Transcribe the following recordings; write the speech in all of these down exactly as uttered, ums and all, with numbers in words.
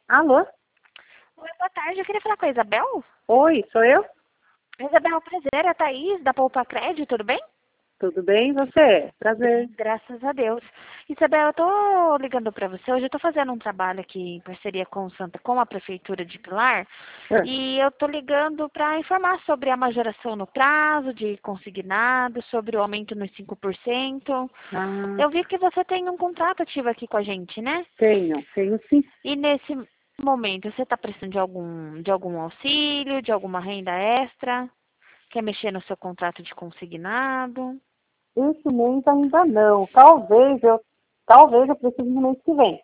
Alô? Oi, boa tarde. Eu queria falar com a Isabel. Oi, sou eu? Isabel, prazer. É a Thaís, da Poupa Crédito, tudo bem? Tudo bem, e você? Prazer. Bem, graças a Deus. Isabel, eu tô ligando para você. Hoje eu tô fazendo um trabalho aqui em parceria com o Santa, com a Prefeitura de Pilar. Ah, E eu tô ligando para informar sobre a majoração no prazo de consignado, sobre o aumento nos cinco por cento. ah, Eu vi que você tem um contrato ativo aqui com a gente, né? tenho, tenho sim. E nesse momento, você está precisando de algum, de algum auxílio, de alguma renda extra? Quer mexer no seu contrato de consignado? Esse mês ainda não. Talvez eu, talvez eu precise no mês que vem.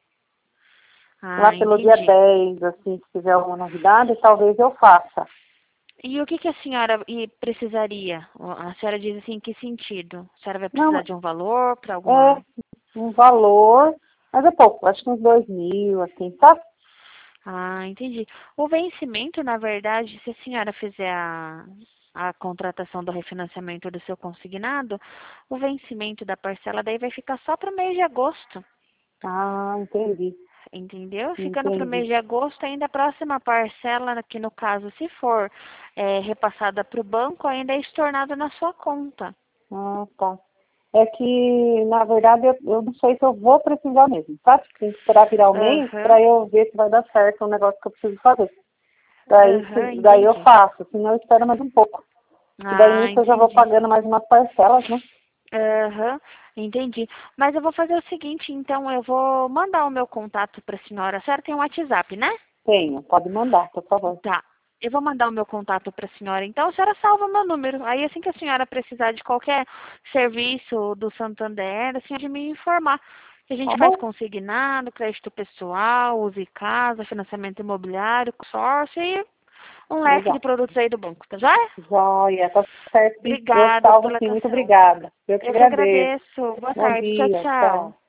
Lá Ah, pelo dia entendi. dez, assim, se tiver alguma novidade, talvez eu faça. E o que, que a senhora e precisaria? A senhora diz assim, em que sentido? A senhora vai Não, precisar de um valor para é alguma... um valor, mas é pouco, acho que uns dois mil, assim, tá? Ah, entendi. O vencimento, na verdade, se a senhora fizer a, a contratação do refinanciamento do seu consignado, o vencimento da parcela daí vai ficar só para o mês de agosto. Ah, entendi, Entendeu? Ficando para o entendi. mês de agosto, ainda a próxima parcela, que no caso, se for é, repassada para o banco, ainda é estornada na sua conta. Ah, tá. É que, na verdade, eu, eu não sei se eu vou precisar mesmo, tá? Tem que esperar virar o mês para Aham, eu ver se vai dar certo o negócio que eu preciso fazer. Daí, aham, se- daí eu entendi. faço, senão eu espero mais um pouco. E daí Ah, nisso eu já vou entendi. pagando mais umas parcelas, né? Aham, entendi. Mas eu vou fazer o seguinte, então, eu vou mandar o meu contato para a senhora. A senhora tem um WhatsApp, né? Tenho, pode mandar, por favor. Tá. Eu vou mandar o meu contato para a senhora. Então, a senhora salva meu número. Aí, assim que a senhora precisar de qualquer serviço do Santander, a senhora pode me informar. A Tá gente faz bom? consignado, crédito pessoal, use casa, financiamento imobiliário, consórcio e um leque de Legal. produtos aí do banco, tá joia? Joia, tá certo, sim. Eu Obrigada salvo pela sim, muito atenção. obrigada. Eu que Eu que agradeço. agradeço. Boa Bom tarde. Tchau, dia, tchau. tchau.